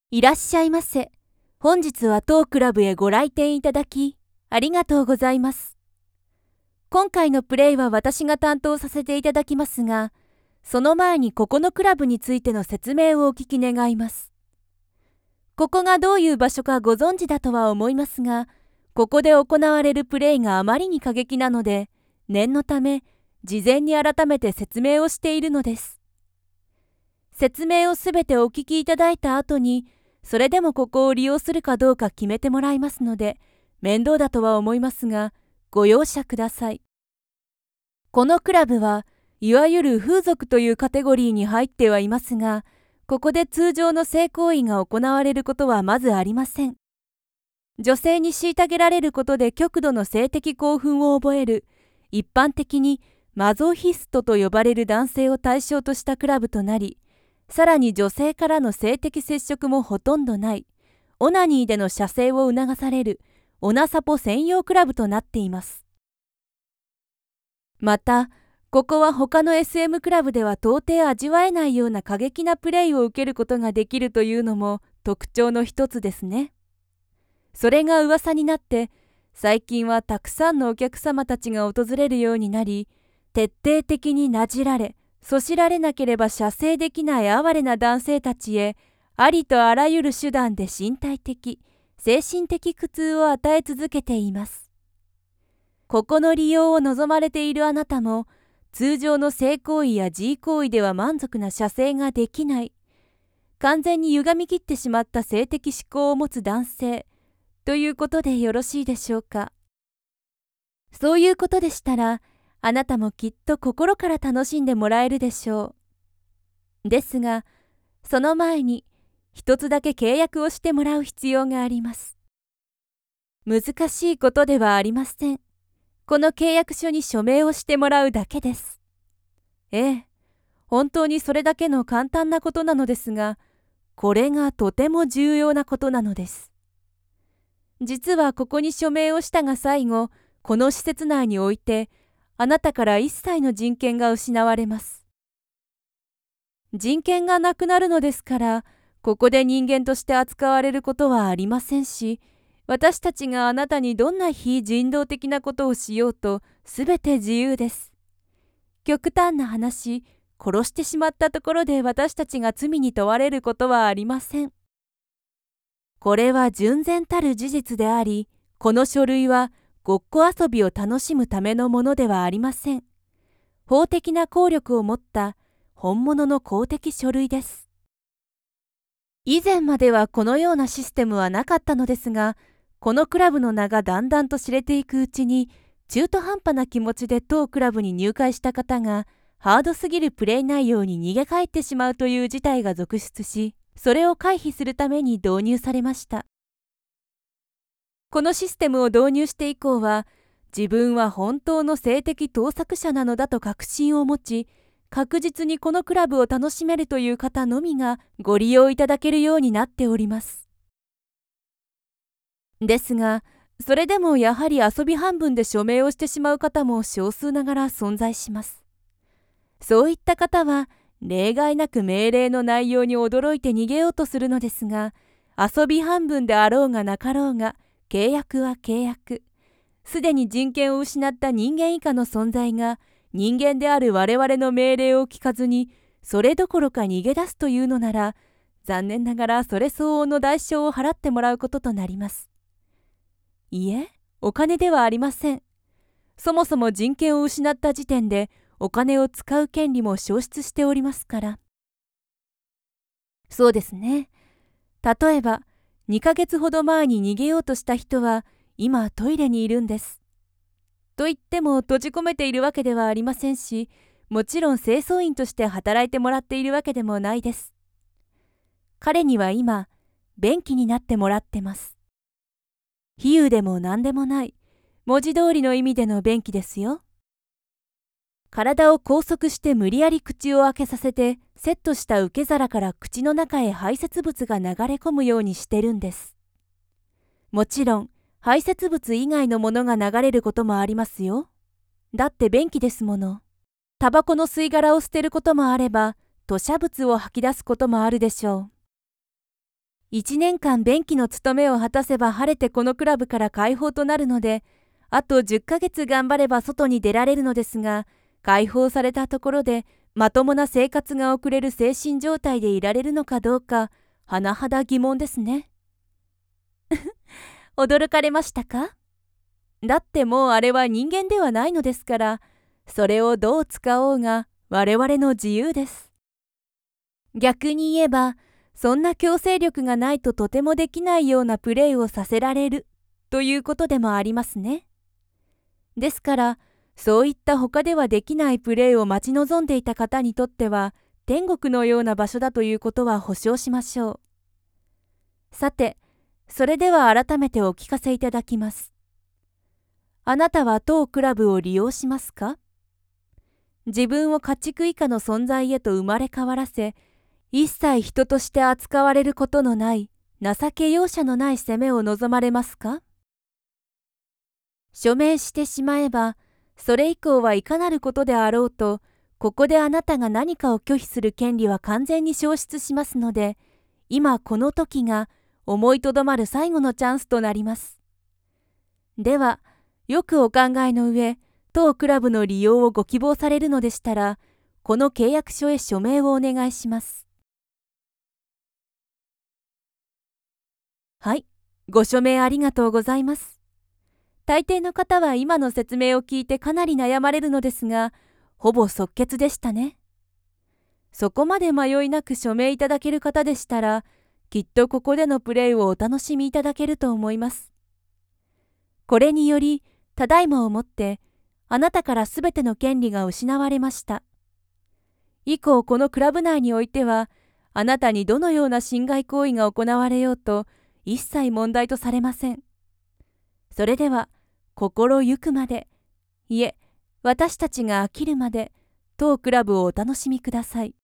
いらっしゃいませ。本日は当クラブへご来店いただき、ありがとうございます。今回のプレイは私が担当させていただきますが、その前にここのクラブについての説明をお聞き願います。ここがどういう場所かご存知だとは思いますが、ここで行われるプレイがあまりに過激なので、念のため、事前に改めて説明をしているのです。説明をすべてお聞きいただいた後に、それでもここを利用するかどうか決めてもらいますので、面倒だとは思いますが、ご容赦ください。このクラブはいわゆる風俗というカテゴリーに入ってはいますが、ここで通常の性行為が行われることはまずありません。女性に虐げられることで極度の性的興奮を覚える、一般的にマゾヒストと呼ばれる男性を対象としたクラブとなり、さらに女性からの性的接触もほとんどない、オナニーでの射精を促される、オナサポ専用クラブとなっています。また、ここは他の SM クラブでは到底味わえないような過激なプレイを受けることができるというのも特徴の一つですね。それが噂になって、最近はたくさんのお客様たちが訪れるようになり、徹底的になじられ、そしられなければ射精できない哀れな男性たちへ、ありとあらゆる手段で身体的、精神的苦痛を与え続けています。ここの利用を望まれているあなたも、通常の性行為や G 行為では満足な射精ができない、完全に歪みきってしまった性的思考を持つ男性、ということでよろしいでしょうか。そういうことでしたら、あなたもきっと心から楽しんでもらえるでしょう。ですが、その前に一つだけ契約をしてもらう必要があります。難しいことではありません。この契約書に署名をしてもらうだけです。ええ、本当にそれだけの簡単なことなのですが、これがとても重要なことなのです。実はここに署名をしたが最後、この施設内において、あなたから一切の人権が失われます。人権がなくなるのですから、ここで人間として扱われることはありませんし、私たちがあなたにどんな非人道的なことをしようと、すべて自由です。極端な話、殺してしまったところで私たちが罪に問われることはありません。これは純然たる事実であり、この書類はごっこ遊びを楽しむためのものではありません。法的な効力を持った本物の公的書類です。以前まではこのようなシステムはなかったのですが、このクラブの名がだんだんと知れていくうちに、中途半端な気持ちで当クラブに入会した方が、ハードすぎるプレイ内容に逃げ帰ってしまうという事態が続出し、それを回避するために導入されました。このシステムを導入して以降は、自分は本当の性的盗作者なのだと確信を持ち、確実にこのクラブを楽しめるという方のみがご利用いただけるようになっております。ですが、それでもやはり遊び半分で署名をしてしまう方も少数ながら存在します。そういった方は、例外なく命令の内容に驚いて逃げようとするのですが、遊び半分であろうがなかろうが、契約は契約。すでに人権を失った人間以下の存在が、人間である我々の命令を聞かずに、それどころか逃げ出すというのなら、残念ながらそれ相応の代償を払ってもらうこととなります。いえ、お金ではありません。そもそも人権を失った時点で、お金を使う権利も消失しておりますから。そうですね。例えば、2ヶ月ほど前に逃げようとした人は、今トイレにいるんです。と言っても閉じ込めているわけではありませんし、もちろん清掃員として働いてもらっているわけでもないです。彼には今、便器になってもらってます。比喩でも何でもない、文字通りの意味での便器ですよ。体を拘束して無理やり口を開けさせて、セットした受け皿から口の中へ排泄物が流れ込むようにしてるんです。もちろん、排泄物以外のものが流れることもありますよ。だって便器ですもの。タバコの吸い殻を捨てることもあれば、吐瀉物を吐き出すこともあるでしょう。 1年間便器の務めを果たせば晴れてこのクラブから解放となるので、あと10ヶ月頑張れば外に出られるのですが、解放されたところでまともな生活が送れる精神状態でいられるのかどうか、甚だ疑問ですね。驚かれましたか？だってもうあれは人間ではないのですから、それをどう使おうが我々の自由です。逆に言えば、そんな強制力がないととてもできないようなプレイをさせられるということでもありますね。ですから、そういった他ではできないプレイを待ち望んでいた方にとっては、天国のような場所だということは保証しましょう。さて、それでは改めてお聞かせいただきます。あなたは当クラブを利用しますか？自分を家畜以下の存在へと生まれ変わらせ、一切人として扱われることのない、情け容赦のない責めを望まれますか？署名してしまえば、それ以降はいかなることであろうと、ここであなたが何かを拒否する権利は完全に消失しますので、今この時が思いとどまる最後のチャンスとなります。では、よくお考えの上、当クラブの利用をご希望されるのでしたら、この契約書へ署名をお願いします。はい、ご署名ありがとうございます。大抵の方は今の説明を聞いてかなり悩まれるのですが、ほぼ即決でしたね。そこまで迷いなく署名いただける方でしたら、きっとここでのプレイをお楽しみいただけると思います。これにより、ただいまをもって、あなたからすべての権利が失われました。以降このクラブ内においては、あなたにどのような侵害行為が行われようと、一切問題とされません。それでは、心ゆくまで、いえ、私たちが飽きるまで、当クラブをお楽しみください。